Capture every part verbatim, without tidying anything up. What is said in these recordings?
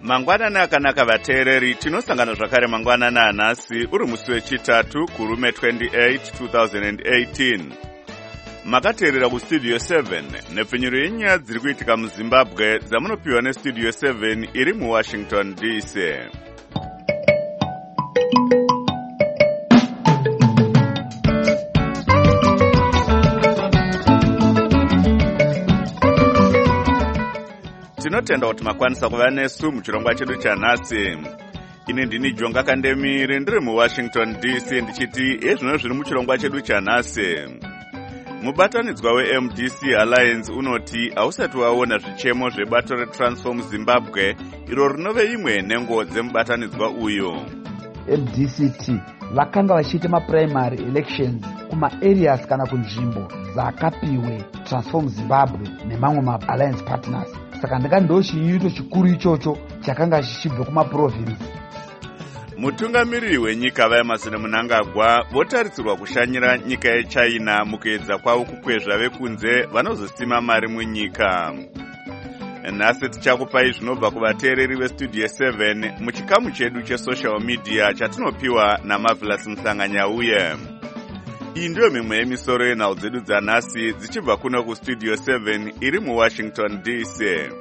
Mangwanana akanaka vateereri, tinosangana zvakare mangwanana anhasi uri musi wechitatu kurume twenty-eight two thousand eighteen. Makateerera kustudio seven nepfenyuro yenyaya dziri kuitika muZimbabwe dzamunopiwa nestudio seven iri muWashington D C. Tinotenda kuti makwanisa kuva nesu muchirongwa chedu chanhasi. Ini ndini Jonga Kandemiri ndiri muWashington D C ndichiti ezvino zviri muchirongwa chedu chanhasi. Mubatanidzwa weM D C Alliance unoti hausati waona zvichemo zvebato reTransform Zimbabwe iro rinove imwe nengo dzemubatanidzwa uyu. M D C T vakanga vachiita maprimary elections kuma-areas kana kunzvimbo dzakapiwe Transform Zimbabwe nemamwe ma-alliance partners. Saka ndanga ndochiito chikuru ichocho chakanga chichibva kumaprovince. Mutungamiriri wenyika vaEmmerson Mnangagwa votarisirwa kushanyira nyika yeChina mukuedza kwavo kukwezva vekunze vanozosima mari munyika. Nhasi tichakupai zvinobva kuvateereri vestudio seven muchikamu chedu chesocial media chatinopiwa naMarvelous Msanganyauye. Iyi ndiyo mimwe yemisoro yenhau dzedu dzanhasi dzichibva kuno kustudio seven iri muWashington D C.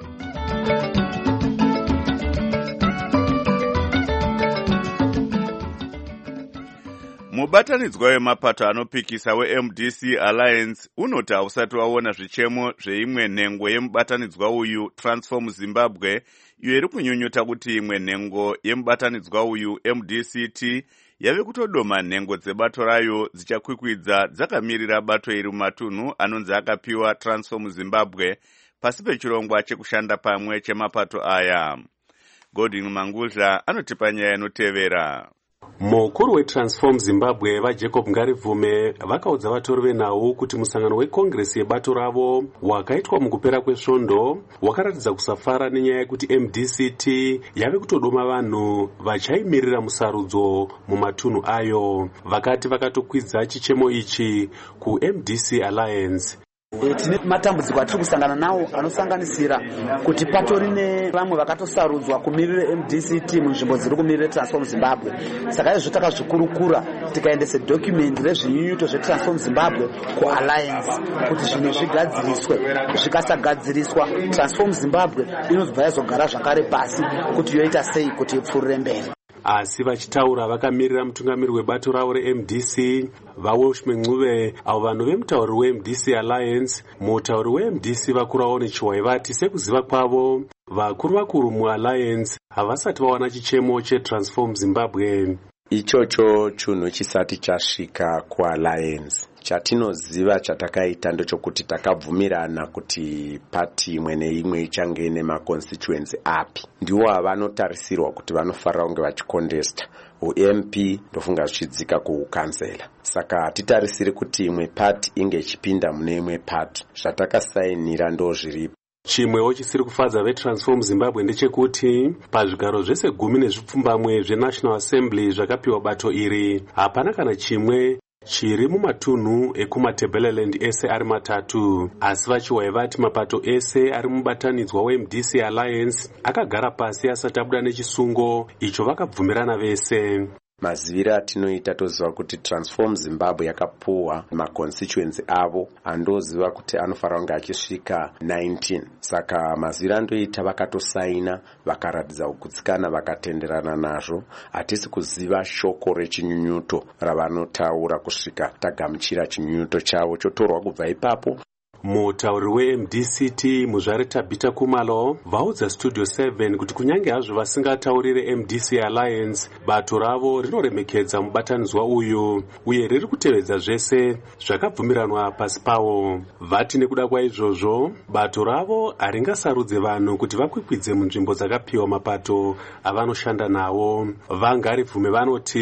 Mubatanidzwa wemapato anopikisa weM D C Alliance unoti hausati waona zvichemo zveimwe nhengo yemubatanidzwa uyu Transform Zimbabwe iyo iri kunyunyuta kuti imwe nhengo yemubatanidzwa uyu M D C T yave kutodoma nhengo dzebato rayo dzichakwikwidza dzakamirira bato iri mumatunhu anonzi akapiwa Transform Zimbabwe pasi pechirongwa chekushanda pamwe chemapato aya. Godwin Mangudla anotipa nyaya inotevera. Mukuru weTransform Zimbabwe vaJacob Ngarivume vakaudza vatori venhau kuti musangano wekongresi yebato ravo wakaitwa mukupera kwesvondo wakaratidza kusafara nenyaya yekuti M D C T yave kutodoma vanhu vachaimirira musarudzo mumatunhu ayo. Vakati vakatokwidza chichemo ichi kuM D C Alliance. Tine matambudziko atiri kusangana nawo anosanganisira kuti patori nevamwe vakatosarudzwa kumirira M D C T munzvimbo dziri kumirira Transform Zimbabwe. Saka izvo takazvikurukura tikaendesa document rezvinyunyuto zveTransform Zimbabwe kuAlliance kuti zvinhu zvigadziriswe. Zvikasagadziriswa Transform Zimbabwe inozobva yazogara zvakare pasi kuti yoita sei kuti ipfuurire mberi. Asi vachitaura vakamirira mutungamiriri webato ravo reM D C vaWashme Ncube avo vanhu vemutauriri weM D C Alliance mutauriri weM D C vakurawo nechiwai vati sekuziva kwavo vakuru vakuru muAlliance havasati vawana chichemo cheTransform Zimbabwe. Ichocho chunhu chisati chasvika kuAlliance. Chatinoziva chatakaita ndochokuti takabvumirana kuti pati imwe neimwe ichange nemaconstituency api. Ndiwo avanotarisirwa kuti vanofarira kunge vachikondesta. U-M P ndofunga zvichidzika kukansela. Saka hatitarisiri kuti imwe pati inge ichipinda mune imwe pati. Zvatakasainira ndo zviripo. Chimwewo chisiri kufadza veTransform Zimbabwe ndechekuti pazvigaro zvese gumi nezvipfumbamwe zveNational Assembly zvakapiwa bato iri hapana kana chimwe chiri mumatunhu ekumaTebeleland ese ari matatu. Asi vachiwai vati mapato ese ari mubatanidzwa weM D C Alliance akagara pasi asati abuda nechisungo icho vakabvumirana vese. Mazivira atinoita toziva kuti Transform Zimbabwe yakapuwa maconstituency avo andoziva kuti anofanira kunge achisvika nineteen. Saka mazivira andoita vakatosaina vakaratidza kugutsikana vakatenderana nazvo. Hatisi kuziva shoko rechinyunyuto ravanotaura kusvika tagamuchira chinyunyuto chavo chotorwa kubva ipapo. Mutauriri weM D C T muzvare Tabita Kumalo vaudza studio seven kuti kunyange hazvo vasingataurire M D C Alliance bato ravo rinoremekedza mubatanidzwa uyu uye riri kutevedza zvese zvakabvumiranwa pasi pawo. Vati nekuda kwaizvozvo bato ravo haringasarudze vanhu kuti vakwikwidze munzvimbo dzakapiwa mapato avanoshanda nawo. Vangarivume vanoti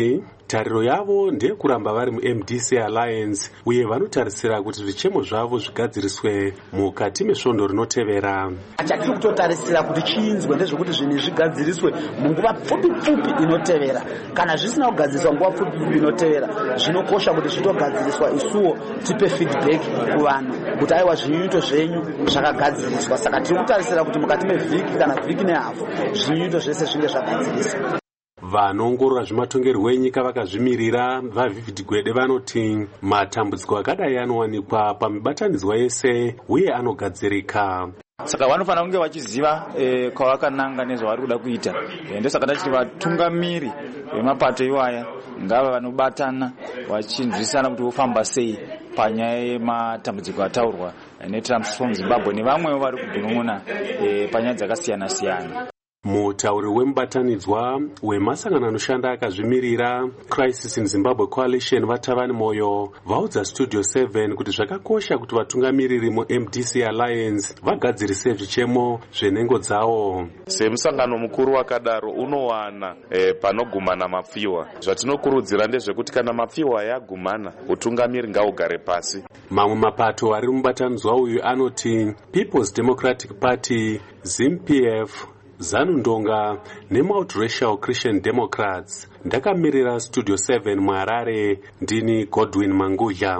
tariro yavo ndeyekuramba vari mu-M D C Alliance uye vanotarisira kuti zvichemo zvavo zvigadziriswe mukati mesvondo rinotevera. Chatiri kutotarisira kuti chinzwe ndezvekuti zvinhu zvigadziriswe munguva pfupi pfupi inotevera. Kana zvisina kugadziriswa nguva pfupi pfupi inotevera, zvinokosha kuti zvitogadziriswa isuwo tipe feedback kuvanhu kuti aiwa zvinyunyuto zvenyu zvakagadziriswa. Saka tiri kutarisira kuti mukati mevhiki kana vhiki nehafu zvinyunyuto zvese zvinge zvagadziriswa. Vanoongorora zvematongerwo enyika vakazvimirira vaVivid Gwede vanoti matambudziko akadai anowanikwa pamibatanidzwa yese uye anogadzirika. Saka vanofanira kunge vachiziva e, kwavakananga nezvavari kuda kuita. E, ndosaka tachiti vatungamiri vemapato iwaya ngava vanobatana vachinzwisana kuti vofamba sei panyaya yematambudziko ataurwa neTransform Zimbabwe nevamwewo vari kugunun'una e, panyaya dzakasiyana siyana. Mutauri wemubatanidzwa wemasangano anoshanda akazvimirira Crisis in Zimbabwe Coalition Vatavani Moyo vaudza Studio seven kuti zvakakosha kuti vatungamiriri mu-M D C Alliance vagadzirise zvichemo zvenhengo dzawo. Semusangano mukuru wakadaro unowana e, panogumana mapfiwa. Zvatinokurudzira ndezvekuti kana mapfiwa yagumana utungamiri ngaugare pasi. Mamwe mapato ari mubatanidzwa uyu anoti People's Democratic Party, ZIM P F, ZANU-Ndonga neMultiracial Christian Democrats. Ndakamirira Studio seven muHarare, ndini Godwin Mangudya.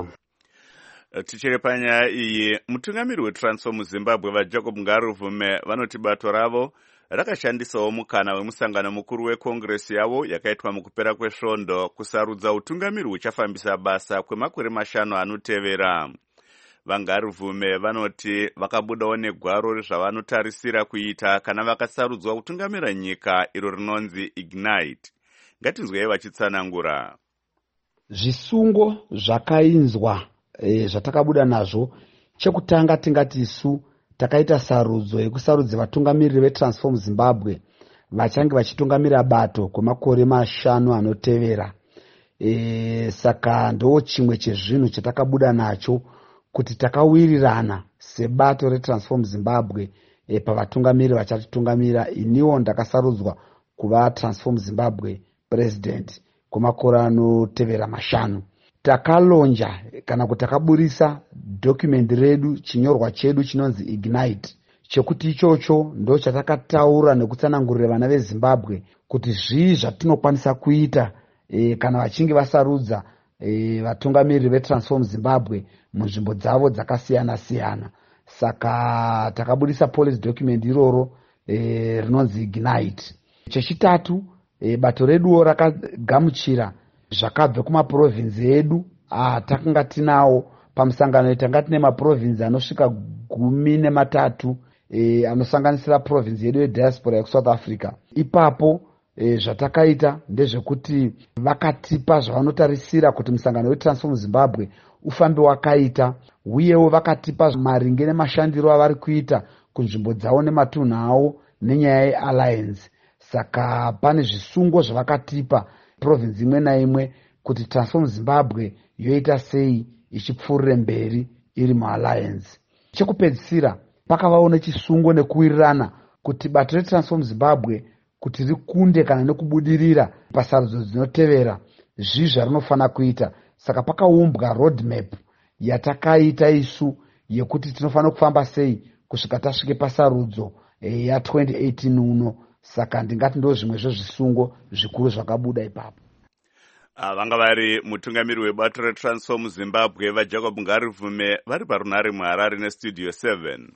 Tichiri panyaya iyi, mutungamiri weTransform Zimbabwe vaJacob Ngaruvume vanoti bato ravo rakashandisawo mukana wemusangano mukuru wekongresi yavo yakaitwa mukupera kwesvondo kusarudza utungamiri uchafambisa basa kwemakore mashanu anotevera. VaNgaruvume vanoti vakabudawo negwaro zvavanotarisira kuita kana vakasarudzwa kutungamira nyika iro rinonzi Ignite. Ngatinzwei vachitsanangura. Zvisungo zvakainzwa e, zvatakabuda nazvo, chekutanga tingati isu takaita sarudzo yekusarudza vatungamiriri veTransform Zimbabwe vachange vachitungamira bato kwemakore mashanu anotevera. E, saka ndo chimwe chezvinhu chatakabuda nacho kuti takawirirana sebato reTransform Zimbabwe e, pavatungamiri vachatitungamira. Iniwo ndakasarudzwa kuva Transform Zimbabwe president kwemakore anotevera mashanu. Takalonja kana kuti takaburisa document redu, chinyorwa chedu chinonzi Ignite, chekuti ichocho ndo chatakataura nekutsanangurira vana veZimbabwe kuti zvii zvatinokwanisa kuita e, kana vachinge vasarudza e, vatungamiri veTransform Zimbabwe munzvimbo dzavo dzakasiyana siyana. Saka takabudisa policy document iroro e, rinonzi Ignite. Chechitatu, e, bato reduwo rakagamuchira zvakabve kumaprovinsi edu atakanga tinawo pamusangano tanga tine maprovinsi anosvika gumi nematatu e, anosanganisira provinsi yedu yediaspora yekusouth Africa. Ipapo e, zvatakaita ndezvekuti vakatipa zvavanotarisira kuti musangano weTransform Zimbabwe ufambe wakaita, uyewo vakatipa maringe nemashandiro avari kuita kunzvimbo dzavo nematunhu avo nenyaya yeAlliance. Saka pane zvisungo zvavakatipa provinsi imwe naimwe kuti Transform Zimbabwe yoita sei ichipfuurire mberi iri muAlliance. Chekupedzisira, pakavawo nechisungo nekuwirirana kuti bato reTransform Zimbabwe kuti rikunde kana nekubudirira pasarudzo dzinotevera zvii zvarinofana kuita. Saka pakaumbwa roadmap yatakaita isu yekuti tinofana kufamba sei kusvika tasvike pasarudzo e, ya twenty eighteen uno. Saka ndingati ndo zvimwezvo zvisungo zvikuru zvakabuda ipapo. Vanga vari mutungamiri webato reTransform Zimbabwe vaJacob Ngaruvume vari parunare muHarare neStudio seven.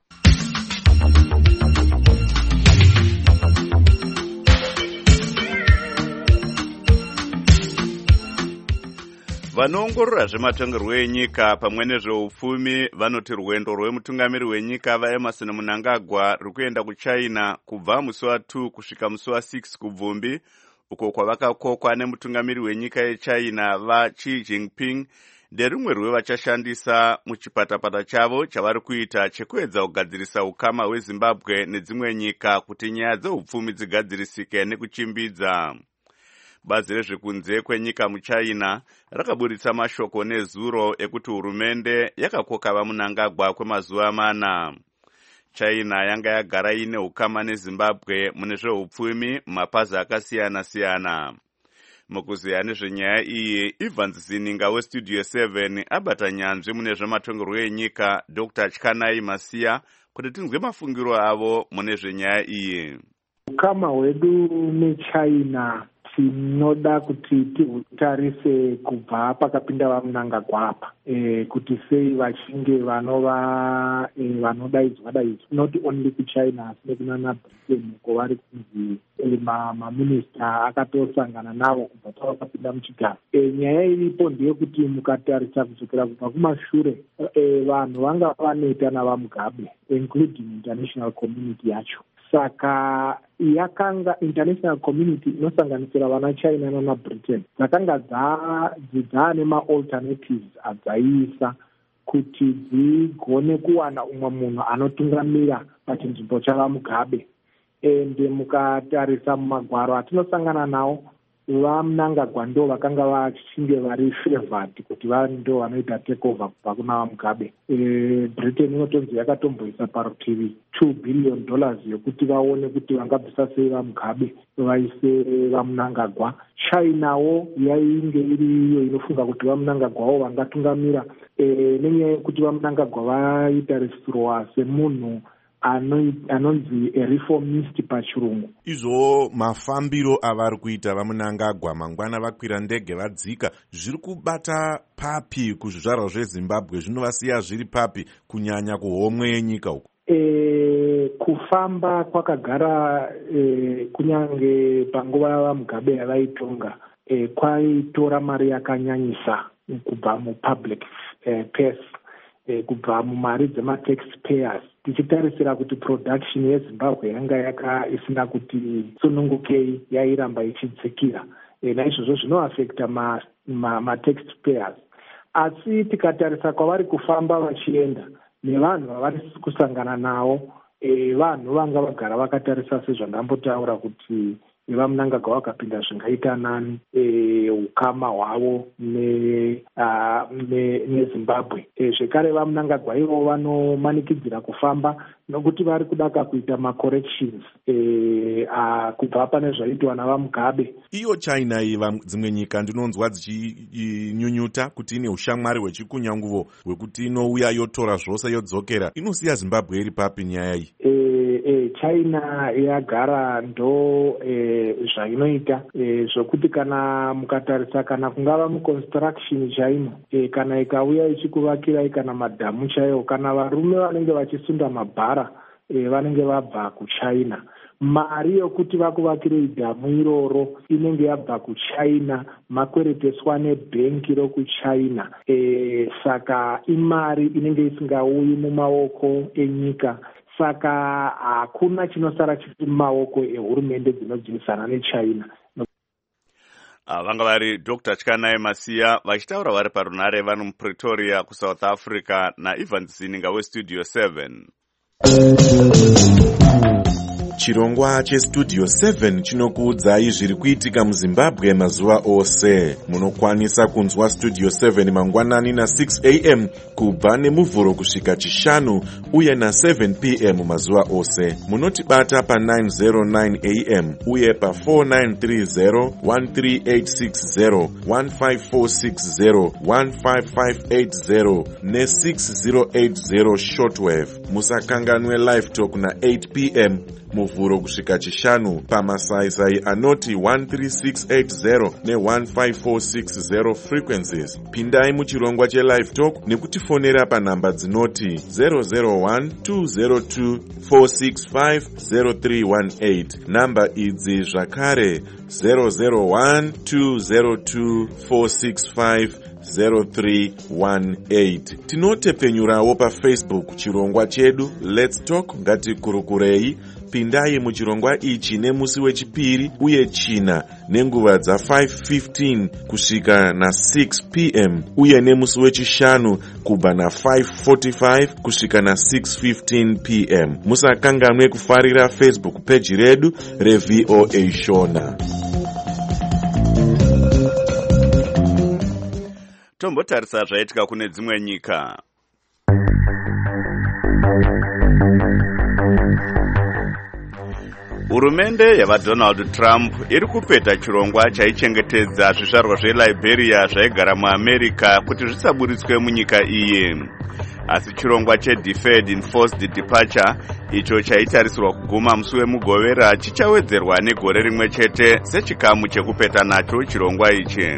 Vanoongorora zvematongerwo enyika pamwe nezveupfumi vanoti rwendo rwemutungamiri wenyika vaEmmerson Mnangagwa rwekuenda kuChina kubva musi wa2 kusvika musi wa6 kubvumbi, uko kwavakakokwa nemutungamiri wenyika yeChina vaXi Jinping, nderumwe rwevachashandisa muchipatapata chavo chavari kuita chekuedza kugadzirisa ukama hweZimbabwe nedzimwe nyika kuti nyaya dzeupfumi dzigadzirisike nekuchimbidza. Bazi rezvekunze kwenyika muChina rakaburitsa mashoko nezuro ekuti hurumende yakakoka vaMnangagwa kwemazuva mana. China yanga yagara ine ukama neZimbabwe mune zveupfumi mapazi akasiyana siyana. mukuziya nezvenyaya iyi Evans Zininga westudio seven abata nyanzvi mune zvematongerwo enyika Doctor Chkanai Masia kuti tinzwe mafungiro avo mune zvenyaya iyi. Ukama hwedu neChina tinoda kuti tihutarise kubva pakapinda vamunangagwa apa e, kuti sei vachinge vanova e, vanodaidzwa daidzwa not only kuChina asi nekunana Britain uko vari kunzi e, maminista akatosangana navo kubva pavakapinda muchigaro. E, nyaya iripo ndeyekuti mukatarisa kusukira kubva kumashure e, vanhu vanga vaneta navamugabe including international community yacho. Saka yakanga international community inosanganisira vana China nana Britain dzakanga dzane ma-alternatives adzaiisa kuti dzigone kuwana umwe munhu anotungamira pachinzvimbo chavamugabe. Ende mukatarisa mumagwaro atinosangana nawo vamunangagwa ndo vakanga vachinge vari favored kuti ndo vanoita takeover kubva kuna vamugabe. E, Britain inotonzi yakatomboisa parutivi two billion dollars yokuti vaone kuti vangabvisa sei vamugabe vaise vamunangagwa. Chinawo yainge iri iyo inofunga kuti vamunangagwawo vangatungamira e, nenyaya yekuti vamunangagwa vaitarisirwa semunhu anonzi reformist pachirungu. Izvo mafambiro avari kuita vamunangagwa mangwana vakwira ndege vadzika zviri kubata papi kuzvizvarwa zveZimbabwe, zvinovasiya zviri papi kunyanya kuhomwe yenyika uku? E, kufamba kwakagara e, kunyange panguva yavamugabe yavaitonga e, kwaitora mari yakanyanyisa kubva mupublic e, purse e, kubva mumari dzemataxpayers. Tichitarisira kuti production yeZimbabwe yanga yaka isina kuti sunungukei, yairamba ichidzikira e, naizvozvo zvinoafekta ma, ma, ma taxpayers. Asi tikatarisa kwavari kufamba vachienda nevanhu vavari kusangana navo e, vanhu vanga vagara vakatarisa sezvandambotaura kuti vamunangagwa vakapinda zvingaita nani e, ukama hwavo neZimbabwe. Ne, ne zvekare vamunangagwa ivo vanomanikidzira kufamba nokuti vari kudaka kuita macorrections e, kubva pane zvaitwa navamugabe. Iyo China iva dzimwe nyika ndinonzwa dzichinyunyuta kuti ine ushamwari hwechikunyanguvo hwekuti inouya yotora zvose yodzokera. Inosiya Zimbabwe iri papi nyaya iyi? E, e, China yagara ndo e, zvainoita e, zvokuti kana mukatarisa kana kungava muconstruction chaimo e, kana ikauya ichikuvakirai kana madhamu chaiwo kana varume vanenge vachisunda mabhara e, vanenge vabva kuChina. Mari yokuti vakuvakirei dhamu iroro inenge yabva kuChina, makwereteswa nebhengi rokuChina. E, saka imari inenge isingauyi mumaoko enyika. Saka hakuna chinosara chiri mumaoko ehurumende dzinodzingisana neChina. Vanga vari Doctor Chkanai Masia vachitaura vari parunare vano muPretoria kuSouth Africa naEvans Zininga westudio seven. Chirongwa chestudio seven chinokuudzai zviri kuitika muZimbabwe mazuva ose. Munokwanisa kunzwa studio seven mangwanani na six a m kubva nemuvhuro kusvika chishanu uye na seven p m mazuva ose. Munotibata pa nine oh nine a m uye pa four nine three zero, one three eight six zero, one five four six zero, one five five eight zero ne six zero eight zero shortwave. Musakanganwe live talk na eight p m muvhuro kusvika chishanu pamasaisai anoti one three six eight zero ne one five four six zero frequencies. Pindai muchirongwa chelive talk nekutifonera panhamba dzinoti zero zero one two zero two four six five zero three one eight. Namba idzi zvakare zero zero one two zero two four six five zero three one eight. Tinotepenyurawo paFacebook chirongwa chedu Let's Talk Ngatikurukurei. Pindai muchirongwa ichi nemusi wechipiri uye china nenguva dza five fifteen kusvika na six p m uye nemusi wechishanu kubva na five forty-five kusvika na six fifteen p m. Musakanganwe kufarira Facebook page redu reV O A Shona. Tombotarisa zvaitika kune dzimwe nyika. Hurumende yavaDonald Trump iri kupeta chirongwa chaichengetedza zvizvarwa zveLiberia zvaigara muAmerica kuti zvisaburitswe munyika iyi. Asi chirongwa cheDeferred Enforced Departure icho chaitarisirwa kuguma musi wemugovera chichawedzerwa negore rimwe chete sechikamu chekupeta nacho chirongwa ichi.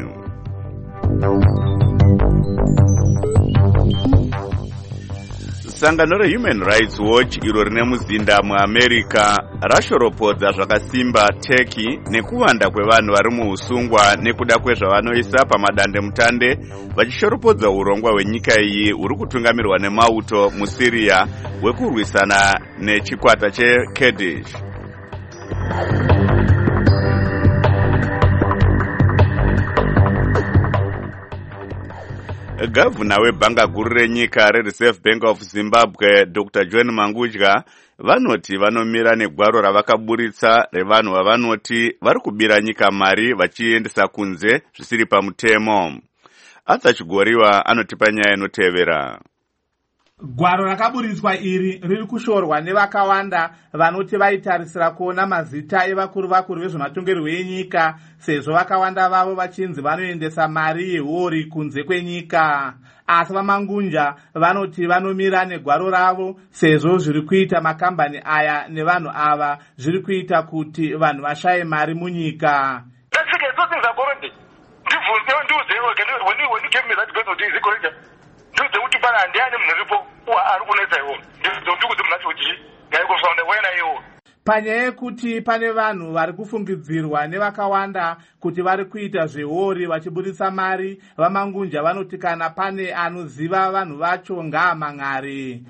Sangano reHuman Rights Watch iro rine muzinda muAmerica rashoropodza zvakasimba Turkey nekuwanda kwevanhu vari muusungwa nekuda kwezvavanoisa pamadandemutande vachishoropodza urongwa hwenyika iyi huri kutungamirwa nemauto muSyria hwekurwisana nechikwata cheKurdish. Gavana webhanga guru renyika reReserve Bank of Zimbabwe Doctor John Mangudya vanoti vanomira negwaro ravakaburitsa revanhu vavanoti vari kubira nyika mari vachiendesa kunze zvisiri pamutemo. Arthur Chigoriwa anotipa nyaya inotevera. Gwaro rakaburitswa iri riri kushorwa nevakawanda vanoti vaitarisira kuona mazita evakuru vakuru vezvematongerwo enyika sezvo vakawanda vavo vachinzi vanoendesa mari yehori kunze kwenyika. Asi vaMangunja vanoti vanomira negwaro ravo sezvo zviri kuita makambani aya nevanhu ava zviri kuita kuti vanhu vashaye mari munyika. Panyaya yekuti pane vanhu vari kufungidzirwa nevakawanda kuti vari kuita zvehori vachiburitsa mari, vaMangunja vanoti kana pane anoziva vanhu vacho ngaamang'are.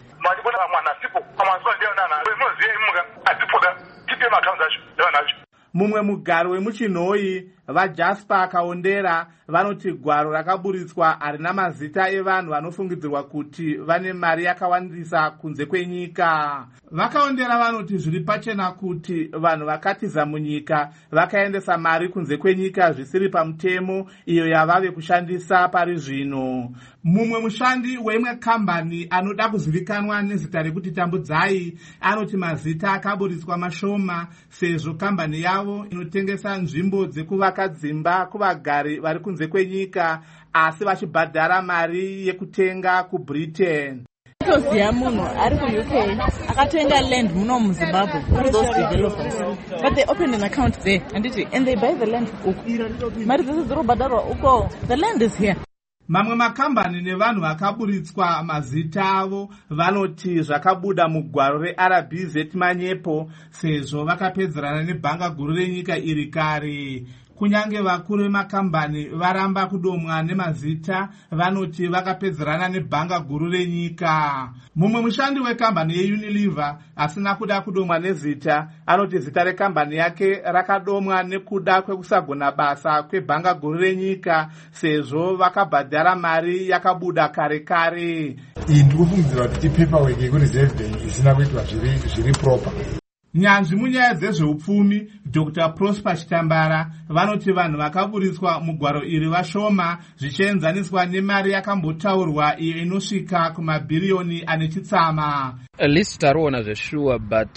Mumwe mugari wemuchinhoi vaJasper Kaondera vanoti gwaro rakaburitswa harina mazita evanhu vanofungidzirwa kuti vane mari yakawandisa kunze kwenyika. Vakaondera vanoti zviri pachena kuti vanhu vakatiza munyika vakaendesa mari kunze kwenyika zvisiri pamutemo iyo yavave kushandisa pari zvino. Mumwe mushandi weimwe kambani anoda kuzivikanwa nezita rekuti Tambudzai anoti mazita akaburitswa mashoma sezvo kambani yavo inotengesa nzvimbo dzekuvaka dzimba kuvagari vari kunze kwenyika asi vachibhadhara mari yekutenga kuBritain. Toziya munhu ari ku U K akatenga land muno muZimbabwe for those developers, but they open an account there and they buy the land uko mari dzese dzirobhadharwa uko. The land is here. Mamwe makambani nevanhu vakaburitswa mazita avo vanoti zvakabuda mugwaro reR B Z manyepo sezvo vakapedzerana nebhanga guru renyika iri kare. Kunyange vakuru vemakambani varamba kudomwa nemazita vanoti vakapedzerana nebhanga guru renyika. Mumwe mushandi wekambani yeUnilever asina kuda kudomwa nezita anoti zita rekambani yake rakadomwa nekuda kwekusagona basa kwebhanga guru renyika sezvo vakabhadhara mari yakabuda kare kare. Ndiri kufungidzira kuti paperwork yekureserve bank isina kuitwa zviri proper. Nyanzvi munyaya dzezveupfumi Doctor Prosper Chitambara vanoti vanhu vakaburitswa mugwaro iri vashoma zvichienzaniswa nemari yakambotaurwa iyo inosvika kumabhiriyoni ane chitsama. List taroona zveshuwa but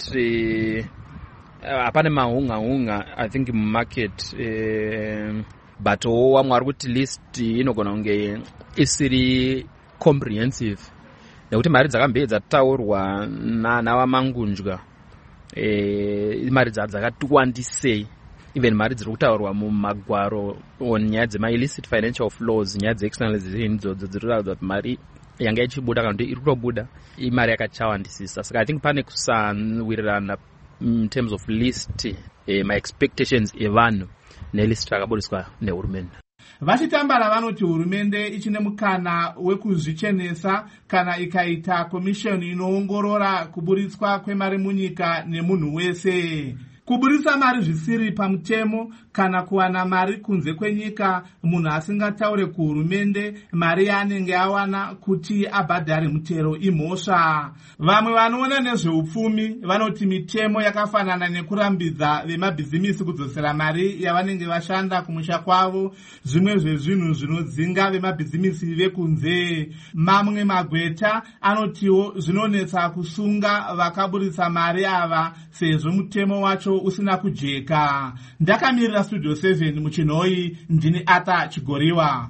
hapana uh, mahunga hunga I think market uh, but wamwe ari kuti list inogona kunge isiri comprehensive nekuti mari dzakambe dzataurwa navaMangunja Eh, mari dzakati wandisei even mari dziri kutaurwa mumagwaro nyaya dzema-illicit financial flows, nyaya dze-externalization idzodzo dziri kutaura kuti mari yanga ichibuda kana kuti iri kutobuda imari yakachawandisisa. Saka I think pane kusawirirana in terms of list eh, ma-expectations evanhu nelist rakaburiswa nehurumende. Vachitambara vanoti hurumende ichine mukana wekuzvichenesa kana ikaita komishoni inoongorora kuburitswa kwemari munyika nemunhu wese. Kuburitsa mari zvisiri pamutemo kana kuwana mari kunze kwenyika munhu asingataure kuhurumende mari yaanenge awana kuti abhadhare mutero imhosva. Vamwe vanoona nezveupfumi vanoti mitemo yakafanana nekurambidza vemabhizimisi kudzosera mari yavanenge vashanda kumusha kwavo zvimwe zvezvinhu zvinodzinga vemabhizimisi vekunze. Mamwe magweta anotiwo zvinonetsa kusunga vakaburitsa mari ava sezvo mutemo wacho muchato usina kujeka. Ndakamirira Studio seven muchinhoi, ndini Arthur Chigoriwa.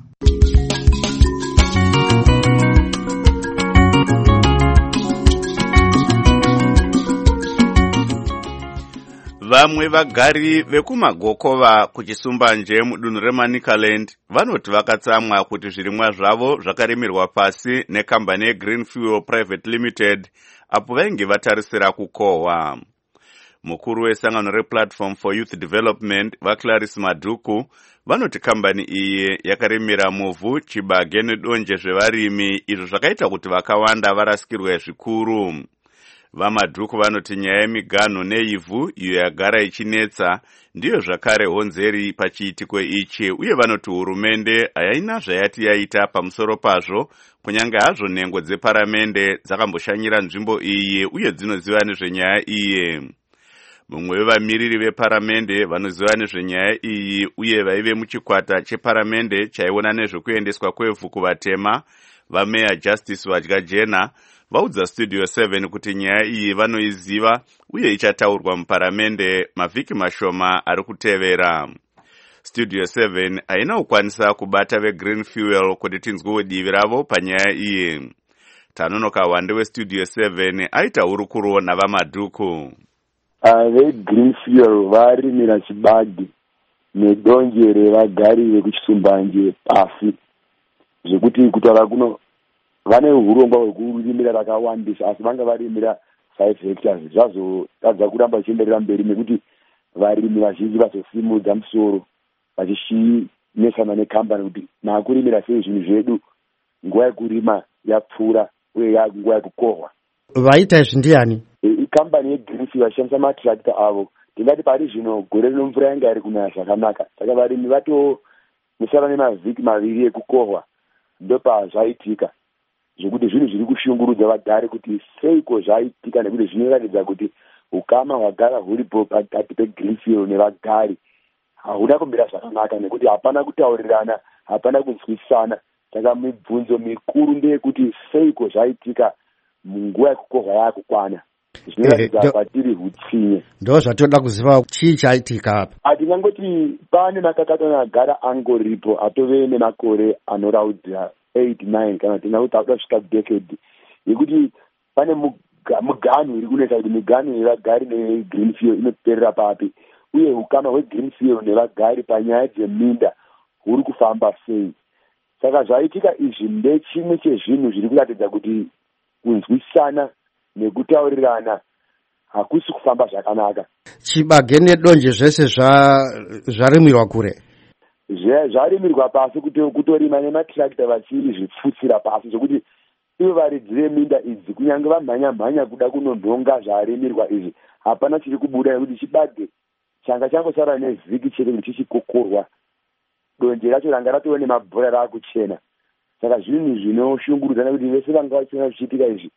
Vamwe vagari vekumagokova kuchisumbanje mudunhu reManicaland vanoti vakatsamwa kuti zvirimwa zvavo zvakarimirwa pasi nekambani yeGreen Fuel Private Limited apo vainge vatarisira kukohwa. Mukuru wesangano rePlatform for Youth Development vaClarice Madhuku vanoti kambani iyi yakarimira muvhu, chibage nedonje zvevarimi, izvo zvakaita kuti vakawanda varasikirwe zvikuru. VaMadhuku vanoti nyaya yemiganho neivhu iyo yagara ichinetsa ndiyo zvakare honzeri pachiitiko ichi, uye vanoti hurumende haina zvayati yaita pamusoro pazvo, kunyange hazvo nhengo dzeparamende dzakamboshanyira nzvimbo iyi uye dzinoziva nezvenyaya iyi. Mumwe wevamiriri veparamende vanoziva nezvenyaya iyi uye vaive muchikwata cheparamende chaiona nezvekuendeswa kwevhu kuvatema, vaMeya Justice Vadyajena vaudza Studio seven kuti nyaya iyi vanoiziva uye ichataurwa muparamende mavhiki mashoma ari kutevera. Studio seven haina kukwanisa kubata veGreen Fuel kuti tinzwewo divi ravo panyaya iyi. Tanonoka Wande weStudio seven aita hurukuro navaMadhuku. VeGreen Fuel varimira chibage nedonje revagari vekuchisumbanje pasi, zvekuti kutaura kuno vane urongwa hwekurimira rakawandisa, asi vanga varimira five hectares. Zvazotadza kuramba ichienderera mberi nekuti varimi vazhinji vazosimudza musoro vachishinesana nekambani kuti nakurimira sei zvinhu zvedu, nguva yekurima yapfuura uye yanguva yekukohwa. Vaita izvi ndiani? Ikambani yeGreen Fuel vachishandisa matrakta avo. Tingati pari zvino gore rino mvura yanga iri kunaya zvakanaka, saka varimi vatomisana nemavhiki maviri ekukohwa, ndopazvaitika. Zvekuti zvinhu zviri kushungurudza vagari kuti seiko zvaitika, nekuti zvinoratidza kuti ukama hwagara huripo pakati peGreen Fuel nevagari hahuna kumira zvakanaka, nekuti hapana kutaurirana, hapana kunzwisana. Saka mibvunzo mikuru ndeyekuti seiko zvaitika munguva yekukohwa yakukwana. Zvinoratidza kwatiri hutsinye. Ndo zvatoda kuziva chii chaitika apa. Hatingangoti pane makakatona agara angoripo atove nemakore anoraudzira eight nine kana tingauta kusvika decade, yekuti pane muganhu iri kunetsa kuti miganhu yevagari neGreen Fuel inoperera papi, uye ukama hweGreen Fuel nevagari panyaya dzeminda huri kufamba sei. Saka zvaitika izvi ndechimwe chezvinhu zviri kuratidza kuti kunzwisana nekutaurirana hakusi kufamba zvakanaka. Chibage nedonje zvese zvarimirwa kure? Zvarimirwa pasi, kutorima nematrakta vachizvipfutsira pasi, zvekuti ivo varidzi veminda idzi kunyange vamhanya mhanya kuda kunonhonga zvarimirwa izvi hapana chiri kubuda, nekuti chibage changa changosara nevhiki chete kuti chichikokorwa, donje racho ranga ratove nemabhora raakuchena. Saka zvinhu zvinoshungurudza nekuti vese vanga vachiona zvichiitika izvi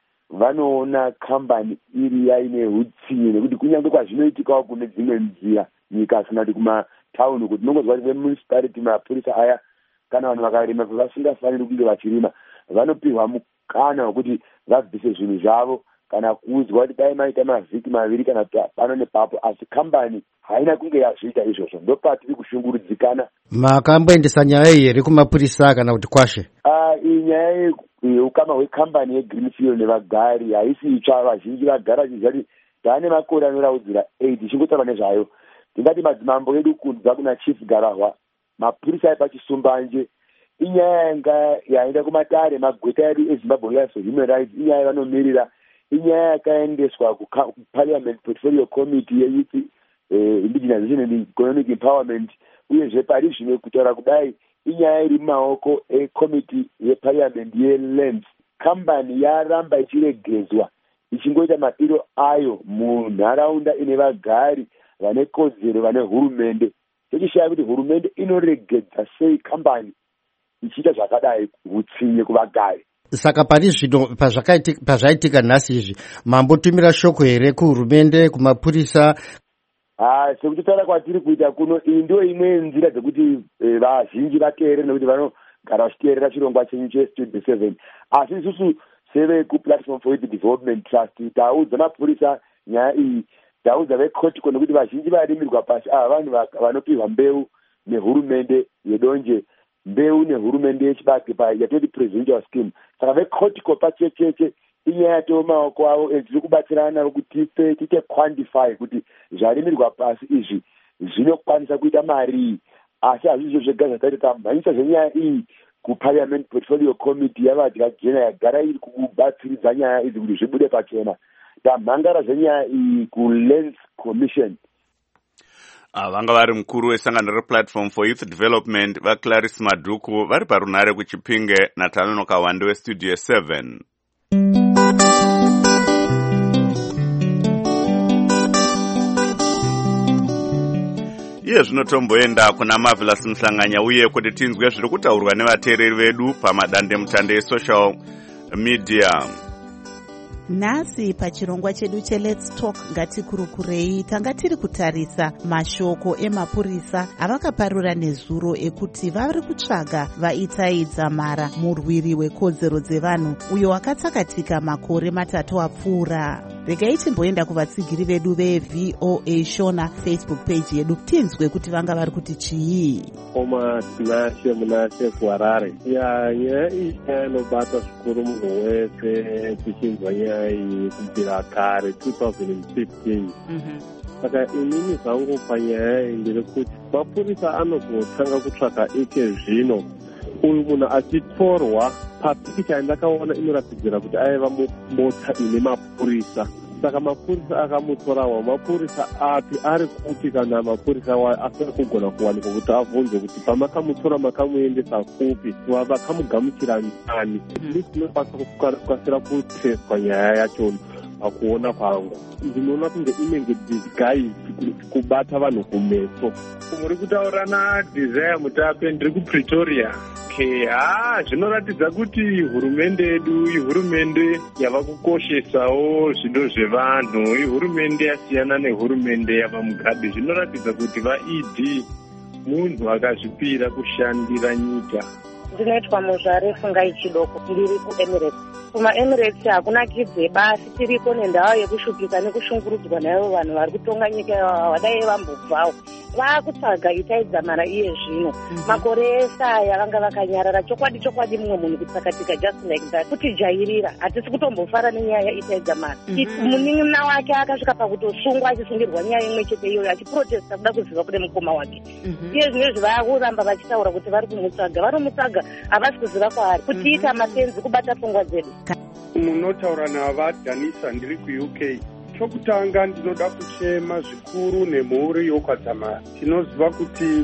vanoona kambani iri yaine hutsinye, nekuti kunyange kwazvinoitikawo kune dzimwe nzira nyika kana kuti kumatauni, kuti nongozwa kuti vemunicipality mapurisa aya kana vanhu vakarima vasingafaniri kunge vachirima vanopiwa mukana wekuti vabvise zvinhu zvavo, kana kuudzwa kuti dai maita mavhiki maviri kana pano nepapo, asi kambani haina kunge yazviita izvozvo. Ndopatiri kushungurudzikana. Makamboendesa nyaya iyi here kumapurisa kana kuti kwashe? Iyi nyaya yeukama hwekambani yeGreen Fuel nevagari haisi itsva. Vazhinji vagara vachiziva kuti taane makore anoraudzira eight ichingotava nezvayo. Tingati madzimambo edu kubva kuna Chief Garahwa, mapurisa epachisumbanje, inyaya yanga yaenda kumatare magweta edu eZimbabwe Alliance for Human Rights, inyaya vanomiririra, inyaya yakaendeswa kuParliament Portfolio Committee yeYouth eh, Indigenization and Economic Empowerment, uyezve pari zvino kutaura kudai inyaya iri mumaoko eCommittee yeParliament yeLands. Kambani yaramba ichiregedzwa ichingoita mabiro ayo munharaunda ine vagari vane kodzero vane hurumende. Techishaya kuti hurumende inoregedza sei kambani ichiita zvakadai hutsinye kuvagari. Saka pari zvino pazvaitika nhasi izvi mambotumira shoko here kuhurumende, kumapurisa? Ah, sekutotaura kwatiri kuita kuno, iyi ndio imwe nzira dzekuti vazhinji vateerere, nekuti vanogara vachiteerera chirongwa chenyu cheStudio seven. Asi isusu sevekuPlatform for Youth Development Trust taudza mapurisa nyaya iyi taudza vekotiko nekuti vazhinji varimirwa pasi ava vanhu vanopihwa mbeu nehurumende yedonje, mbeu nehurumende yechibage yatoti presidential scheme. Saka vekotiko pachecheche inyaya yatoo maoko avo tiri kubatsirana kuti tipe tite quantify kuti zvarimirwa pasi izvi zvinokwanisa kuita mari, asi hazvizvo zvega zvatati tamhanyisa zvenyaya iyi kuparliament portfolio committee yavadya jena yagara iri kubatsiridza nyaya idzi kuti zvibude pachena. Tamhangara zvenyaya iyi kuLens commission. vanga vari mukuru wesangano replatform for youth development vaClarice Madhuku vari parunare kuChipinge naTanono Kawande westudio seven. Iye zvinotomboenda kuna Marvelous Mhlanganya uye kuti tinzwe zviri kutaurwa nevateereri vedu pamadandemutande esocial media. Nhasi pachirongwa chedu cheLet's Talk ngatikurukurei tanga tiri kutarisa mashoko emapurisa avakaparura nezuro ekuti vari kutsvaga vaitaidza mara murwiri wekodzero dzevanhu uyo wakatsakatika makore matatu apfuura. Regai timboenda kuvatsigiri vedu veV O A Shona Facebook page yedu tinzwe kuti vanga vari kuti chii. Koma tinashe munashe kuharare ya nyaya iyi inobata zvikuru munhu wese tichinzwa nyaya iyi kubvira kare two thousand fifteen. Saka inini zvangu panyaya iyi ndiri kuti mapurisa anozotanga kutsvaga ike zvino uyu munhu achitorwa papikicha yandakaona inoratidzira kuti aiva mota ine mapurisa. Saka mapurisa akamutorawo mapurisa api ari kuti kana mapurisa asiri kugona kuwanikwa kuti avhunze kuti pamakamutora makamuendesa kupi vakamugamuchira nani. Ini tinokwanisa kukasira kuteswa nyaya yacho pakuona kwangu. Ndinoona kunge inenge disguise kubata vanhu kumeso. Muri kutaura naDesire Mutape ndiri kuPretoria. Ha zvinoratidza kuti hurumende yedu ihurumende yava kukoshesawo zvido zvevanhu, ihurumende yasiyana nehurumende yavamugabe. Zvinoratidza kuti vaE D munhu akazvipira kushandira nyika. Ndinoitwa muzvare Fungai Chidoko, ndiri kuEmirates. KumaEmirates hakunakidze basi tiriko nendau yekushupika nekushungurudzwa nayo vanhu vari kutonga nyika vadai vambobvawo vakutsvaga itaidza mara iye zvino. Makore ese aya vanga vakanyarara chokwadi chokwadi mumwe munhu kutsakatika just like that kuti jairira. Hatisi kutombofara nenyaya itaidza mara. Munin'ina wake akasvika pakutosungwa achisungirwa nyaya imwe chete iyoyo achiprotesta kuda kuziva kude mukoma wake. Iye zvinezvi vakuramba vachitaura kuti vari kumutsvaga varomutsaga havasi kuziva kwaari kutiita mapenzi kubata pfungwa dzedu. Munotaura navadhanisa ndiri kuU K. Chokutanga ndinoda kuchema zvikuru nemhuri yokwadzamara. Tinoziva kuti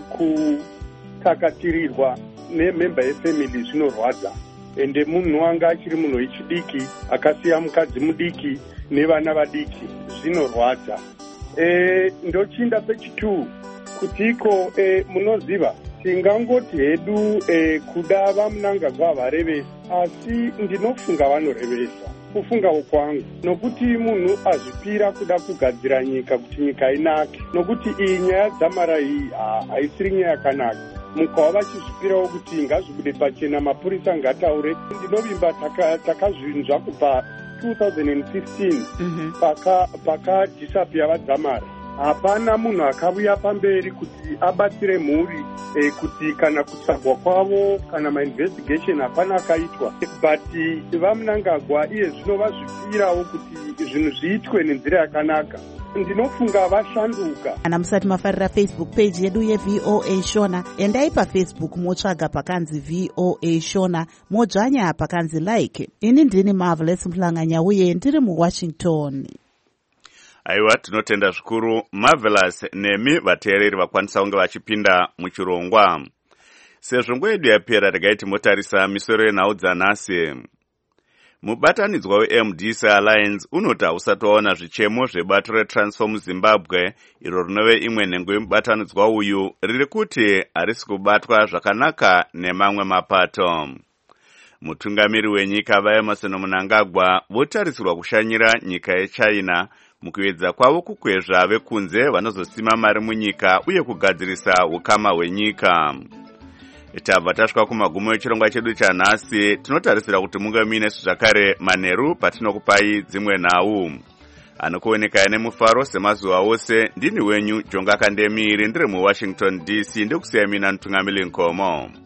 kutakatirirwa nememba yefamily zvinorwadza. Ende munhu wanga achiri munhu wechidiki akasiya mukadzi mudiki nevana vadiki zvinorwadza. E, ndochinda pechitu kutiko e, munoziva tingangoti hedu e, kuda vamunangagwa varevesa asi ndinofunga vanorevesa kufunga kwangu nokuti munhu azvipira kuda kugadzira nyika kuti nyika inake nokuti iyi nyaya dzamara iyi haisiri nyaya yakanaka mukava vachizvipirawo kuti ngazvibude pachena mapurisa ngataure. Ndinovimba takazvinzwa kubva two thousand fifteen pakadhisapiya vadzamara hapana munhu akauya pamberi kuti abatsire mhuri e, kuti kana kutsvagwa kwavo kana mainvestigation hapana akaitwa but vamunangagwa iye zvino vazvipirawo kuti zvinhu zviitwe nenzira yakanaka. Ndinofunga vashanduka. Kana musati mafarira Facebook page yedu yeV O A Shona endai paFacebook motsvaga pakanzi V O A Shona modzvanya pakanzi like. Ini ndini Marvelous Mhlanganya uye ndiri muWashington. Aiwa, tinotenda zvikuru Marvelous nemi vateereri vakwanisa kunge vachipinda muchirongwa. Sezvo nguva yedu yapera regai timotarisa misoro yenhau dzanhasi. Mubatanidzwa weM D C Alliance unoti hausati waona zvichemo zvebato reTransform Zimbabwe iro rinove imwe nhengo yemubatanidzwa uyu riri kuti harisi kubatwa zvakanaka nemamwe mapato. Mutungamiri wenyika vaEmmerson Mnangagwa votarisirwa kushanyira nyika yeChina mukuedza kwavo kukwezva vekunze vanozosima mari munyika uye kugadzirisa ukama hwenyika. Tabva tasvika kumagumo echirongwa chedu chanhasi. Tinotarisira kuti munge muine zvakare manheru patinokupai dzimwe nhau. anokuoneka nemufaro semazuva ose. Ndini wenyu Jonga Kandemiri ndiri muWashington D C ndikusiya mina Ntungamili Nkomo.